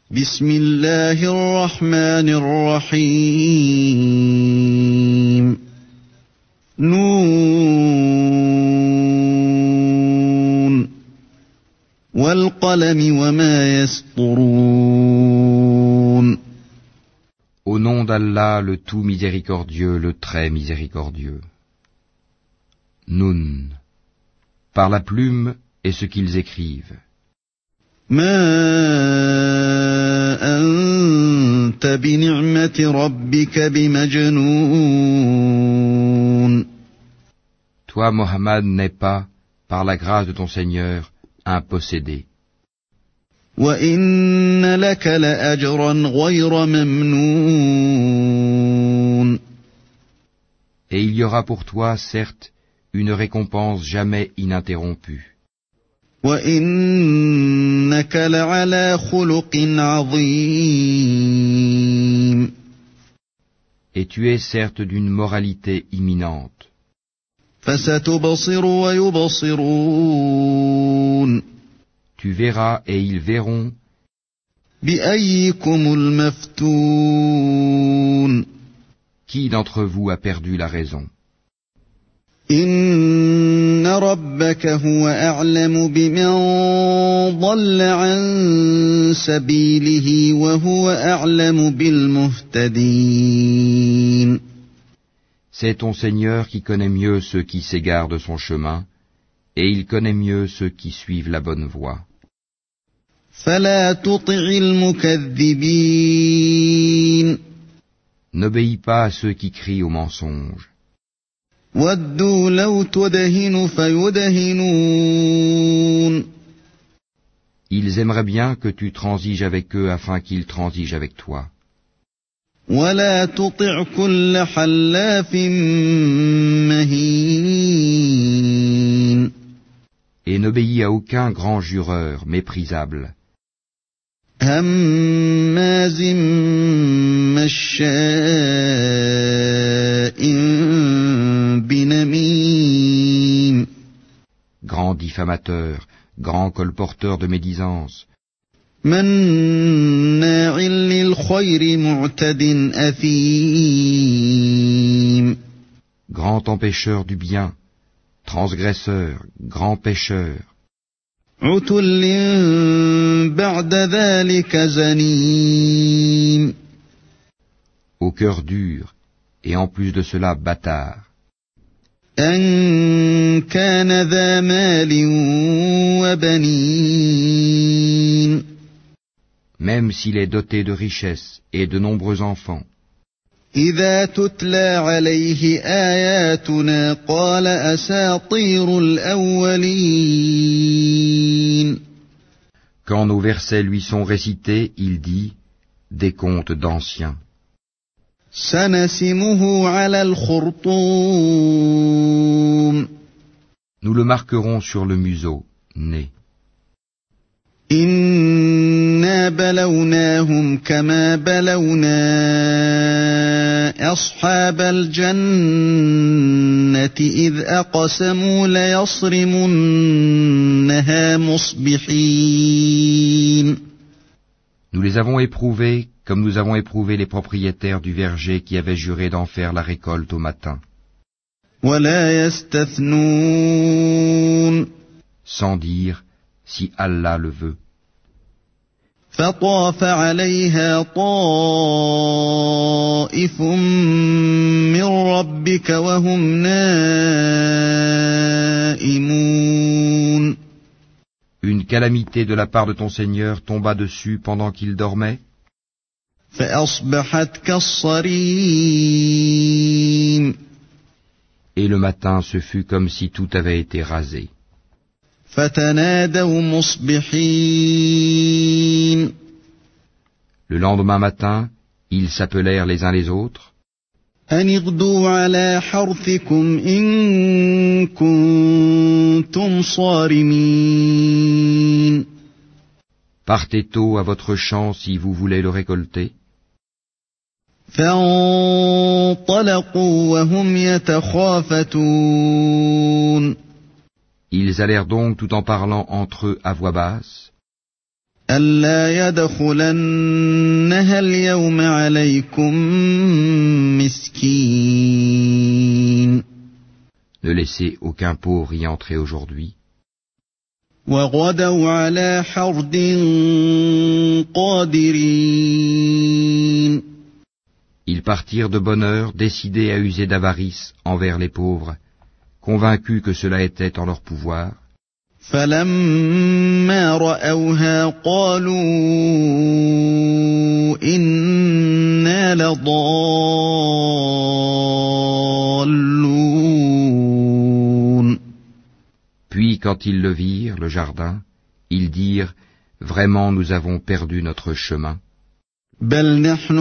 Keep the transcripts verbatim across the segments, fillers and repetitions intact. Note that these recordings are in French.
بسم الله الرحمن الرحيم نون والقلم وما يسطرون. Au nom d'Allah, le tout miséricordieux, le très miséricordieux. Nun. Par la plume et ce qu'ils écrivent. ما أنت بنعمة ربك بمجنون. Toi, Mohammed, n'es pas, par la grâce de ton Seigneur, un possédé. وإن لك لأجرا غير ممنون. Et il y aura pour toi, certes, une récompense jamais ininterrompue. وإنك لعلى خلق عظيم. Et tu es certes d'une moralité imminente. فستبصر ويبصرون. Tu verras et ils verront. بأيكم المفتون. Qui d'entre vous a perdu la raison? إن ربك هو أعلم بمن ضل عن سبيله وهو أعلم بالمهتدين. C'est ton Seigneur qui connaît mieux ceux qui s'égarent de son chemin, et il connaît mieux ceux qui suivent la bonne voie. فلا تطع المكذبين. N'obéis pas à ceux qui crient au mensonge. ودوا لو تدهن فيدهنون. Ils aimeraient bien que tu transiges avec eux afin qu'ils transigent avec toi. ولا تطع كل حلاف مهين. Et n'obéis à aucun grand jureur méprisable. هماز مشاء بنميم. Grand diffamateur, grand colporteur de médisance. مناع للخير معتد أثيم. Grand empêcheur du bien, transgresseur, grand pécheur. عتل بعد ذلك زنيم. Au cœur dur, et en plus de cela bâtard. أن كان ذا مال وبنين. Même s'il est doté de richesses et de nombreux enfants. إذا تتلى عليه آياتنا قال أساطير الأولين. Quand nos versets lui sont récités, il dit des contes d'anciens. سنسمه على الخرطوم. Nous le marquerons sur le museau, nez. إنا بلوناهم كما بلونا أصحاب الجنة إذ أقسموا ليصرمنها مصبحين. Nous les avons éprouvés comme nous avons éprouvé les propriétaires du verger qui avaient juré d'en faire la récolte au matin. ولا يستثنون. Sans dire si Allah le veut. فطاف عليها طائف من ربك وهم نائمون. Une calamité de la part de ton Seigneur tomba dessus pendant qu'il dormait. فأصبحت كالصريم. Et le matin ce fut comme si tout avait été rasé. فتنادوا مصبحين. Le lendemain matin, ils s'appelèrent les uns les autres. أن اغدوا على حرثكم إن كنتم صارمين. Partez tôt à votre champ si vous voulez le récolter. فانطلقوا وهم يتخافتون. Ils allèrent donc tout en parlant entre eux à voix basse. ألا يدخلنها اليوم عليكم مسكين. Ne laissez aucun pauvre y entrer aujourd'hui. وغدوا على حرد قادرين. Ils partirent de bonne heure, décidés à user d'avarice envers les pauvres, convaincus que cela était en leur pouvoir. فلما رأوها قالوا إنا لضالون. Puis quand ils le virent, le jardin, ils dirent, vraiment nous avons perdu notre chemin. بل نحن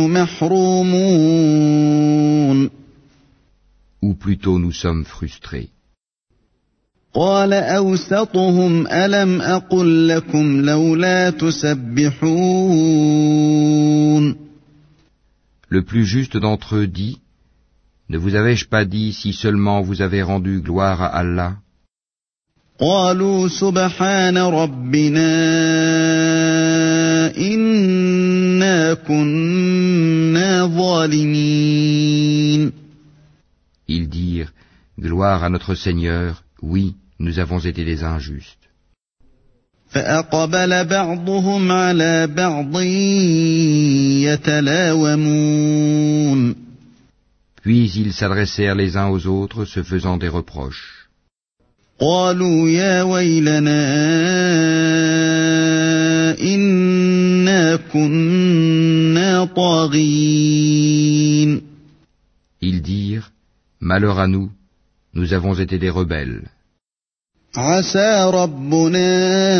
محرومون. Ou plutôt nous sommes frustrés. قال أوسطهم ألم أقل لكم لولا تسبحون. Le plus juste d'entre eux dit, ne vous avais-je pas dit si seulement vous avez rendu gloire à Allah? قالوا سبحان ربنا إنا كنا ظالمين. Ils dirent, gloire à notre Seigneur, oui, nous avons été des injustes. فأقبل بعضهم على بعض يتلاومون. Puis ils s'adressèrent les uns aux autres, se faisant des reproches. قالوا يا ويلنا إنا كنا طاغين. Ils dirent, malheur à nous, nous avons été des rebelles. عسى ربنا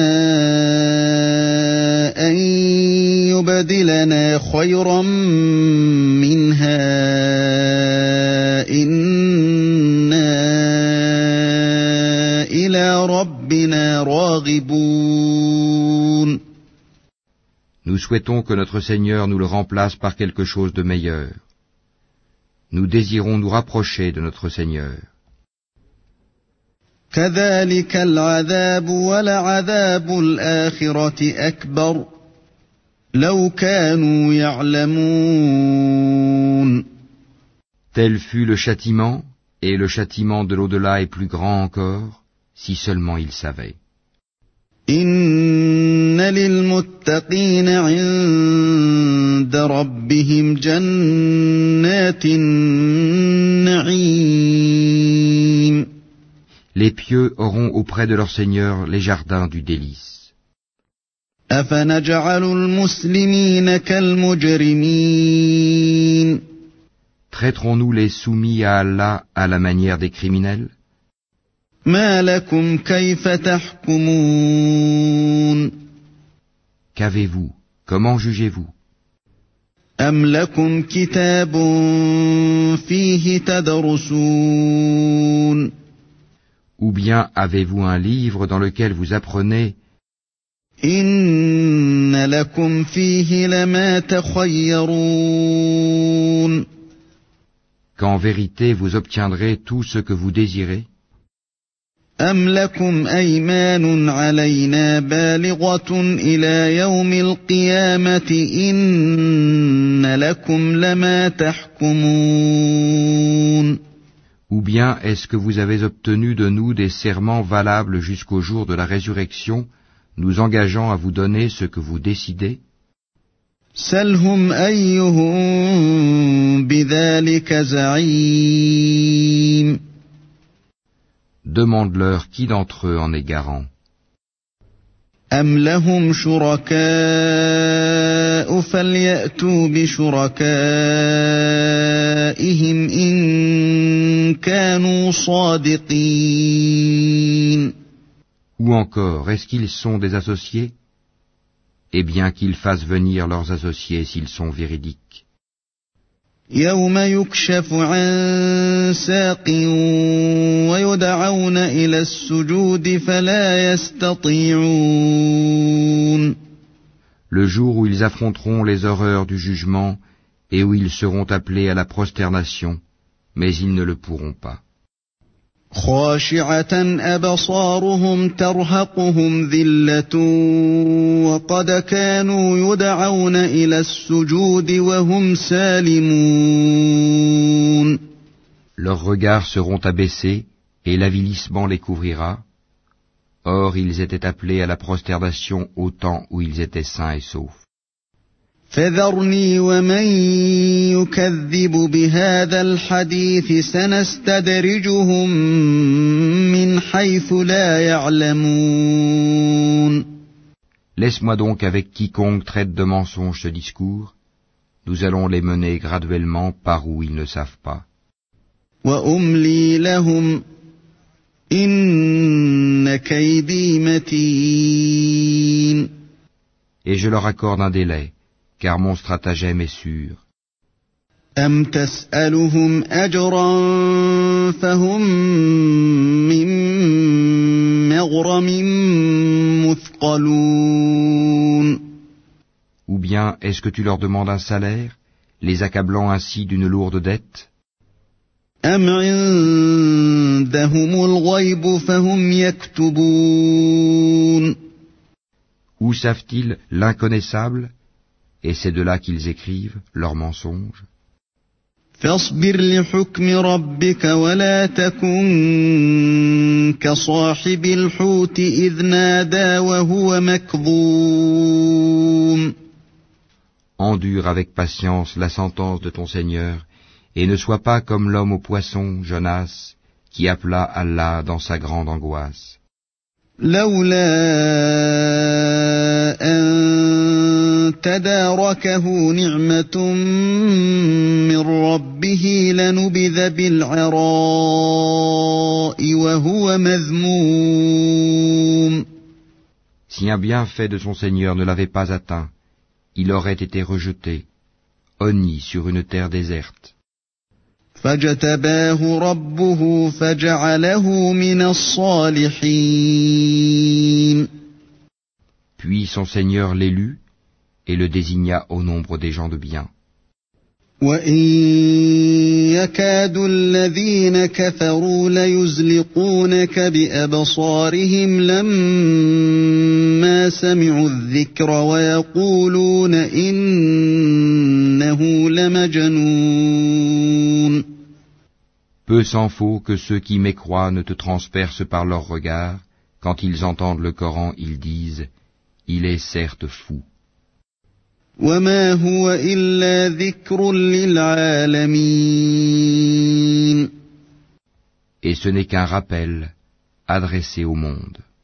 أن يبدلنا خيرا منها إنا إلى ربنا راغبون. Nous souhaitons que notre Seigneur nous le remplace par quelque chose de meilleur. Nous désirons nous rapprocher de notre Seigneur. كذلك العذاب ولعذاب الآخرة أكبر لو كانوا يعلمون. Tel fut le châtiment, et le châtiment de l'au-delà est plus grand encore, si seulement ils savaient. إن للمتقين عند ربهم جنات النعيم. Les pieux auront auprès de leur Seigneur les jardins du délice. أفنجعل المسلمين كالمجرمين. Traiterons-nous les soumis à Allah à la manière des criminels? ما لكم كيف تحكمون. Qu'avez-vous? Comment jugez-vous? أم لكم كتاب فيه تدرسون. Ou bien avez-vous un livre dans lequel vous apprenez? إن لكم فيه لما تخيرون. Qu'en vérité vous obtiendrez tout ce que vous désirez? أم لكم أيمان علينا بالغة إلى يوم القيامة إن لكم لما تحكمون. Ou bien est-ce que vous avez obtenu de nous des serments valables jusqu'au jour de la résurrection, nous engageant à vous donner ce que vous décidez? سلهم أيهم بذلك زعيم. Demande-leur qui d'entre eux en est garant. أم لهم شركاء فليأتوا بشركائهم إن كانوا صادقين. Ou encore, est-ce qu'ils sont des associés? Eh bien qu'ils fassent venir leurs associés s'ils sont véridiques. يوم يكشف عن ساق ويدعون إلى السجود فلا يستطيعون. Le jour où ils affronteront les horreurs du jugement et où ils seront appelés à la prosternation, mais ils ne le pourront pas. خاشعة أبصارهم ترهقهم ذلة وقد كانوا يدعون إلى السجود وهم سالمون. Leurs regards seront abaissés et l'avilissement les couvrira. Or, ils étaient appelés à la prosternation au temps où ils étaient sains et saufs. فذرني ومن يكذب بهذا الحديث سنستدرجهم من حيث لا يعلمون. Laisse-moi donc avec quiconque traite de mensonge ce discours. Nous allons les mener graduellement par où ils ne savent pas. وأملي لهم إن كيدي متين. Et je leur accorde un délai, car mon stratagème est sûr. أم تسألهم أجرا فهم من مغرم مثقلون. Ou bien est-ce que tu leur demandes un salaire, les accablant ainsi d'une lourde dette? أم عندهم الغيب فهم يكتبون. Où savent-ils l'inconnaissable? Et c'est de là qu'ils écrivent leurs mensonges. فاصبر لحكم ربك ولا تكن كصاحب الحوت إذ نادى وهو مكظوم. Endure avec patience la sentence de ton Seigneur, et ne sois pas comme l'homme au poisson, Jonas, qui appela Allah dans sa grande angoisse. لولا أن تداركه نعمة من ربه لنبذ بالعراء وهو مذموم. Si un bienfait de son Seigneur ne l'avait pas atteint, il aurait été rejeté, honni sur une terre déserte. فاجتباه ربه فجعله من الصالحين. Puis son Seigneur l'élut et le désigna au nombre des gens de bien. وإن يكاد الذين كفروا ليزلقونك بأبصارهم لما سمعوا الذكر ويقولون إنه لمجنون. Peu s'en faut que ceux qui mécroient ne te transpercent par leurs regards. Quand ils entendent le Coran, ils disent « Il est certes fou ». وما هو إلا ذكر للعالمين. Et ce n'est qu'un rappel adressé au monde.